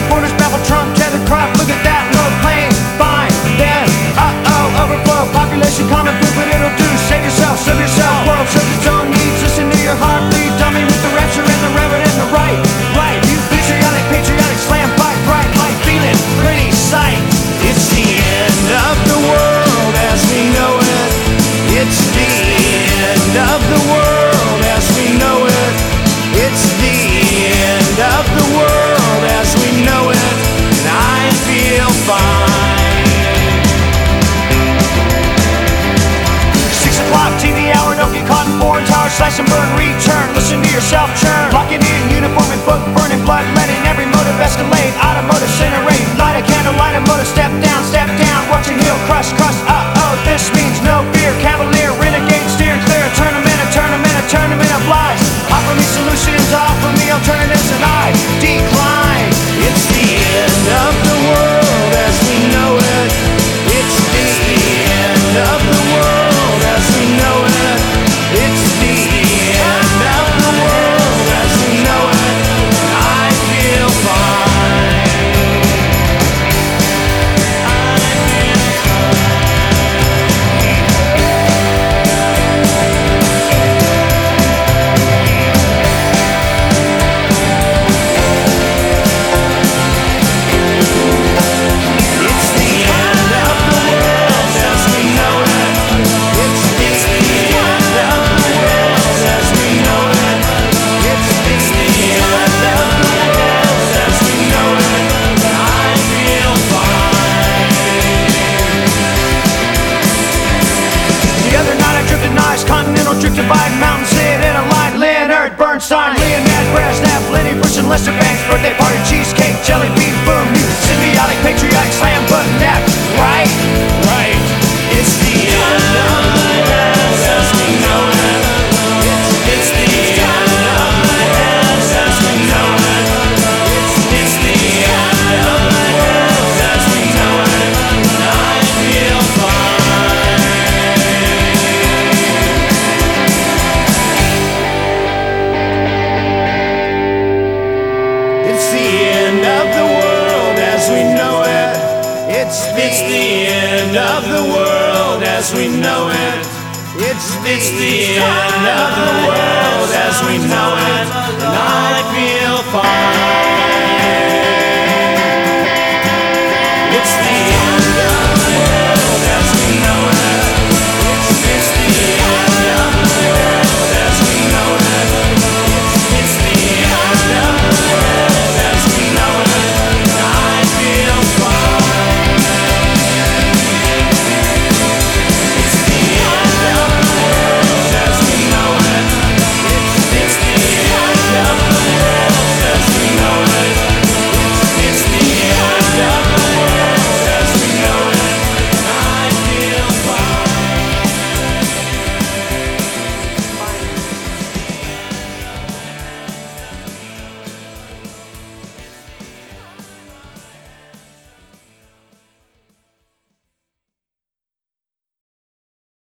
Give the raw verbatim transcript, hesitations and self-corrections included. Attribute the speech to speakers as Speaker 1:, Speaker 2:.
Speaker 1: borders, baffled Trump, tethered crop. Look at that low plane, fine, then, uh-oh, overflow, population, common food, but it'll do. Save yourself, serve yourself, world serves its own needs. Listen to your heartbeat, dummy with the rapture and the reverend and the right, right. You patriotic, patriotic, slam, fight, bright, light, feeling, pretty sight. It's the end of the world as we know it. It's the end of the world as we know it. It's the end of the world as we know it. And I feel fine. Six o'clock T V hour, don't get caught in foreign tower. Slash and burn, return, listen to yourself churn. Locking in, uniform and book, burning blood, letting every motive escalate. Automotive, incinerate, light a candle, light a motor. Step down, step down, watch your heel crush, crush. Uh-oh, this means no fear. Cavalier, renegade, steering clear. A tournament, a tournament, a tournament of lies. Offer me solutions, offer me alternatives, and I decline. It's the end of the world as we know it. It's the end of the world as we know it. It's the end of the world as we know it. And I feel fine. I feel It's the end of the world as we know it. It's the end of the world as we know it. It's the end of the world as we know it. I feel fine. The other night I drifted nice, continental drift divide, mountain sit in a line. Leonard Bernstein, Leonard Brezhnev, Lenny Bruce and Lester Banks, birthday party, cheesecake, jelly bean, boom, you symbiotic, patriotic, slam button, nap, right, right. It's the end of the world as we know it. It's, it's the end of the world as we know it. It's, it's the end of the world as we know it. And I feel fine. It's the end of the world as we know it. It's, it's the end of the world as we know it. It's, it's the end of the world as we know it. And I feel fine.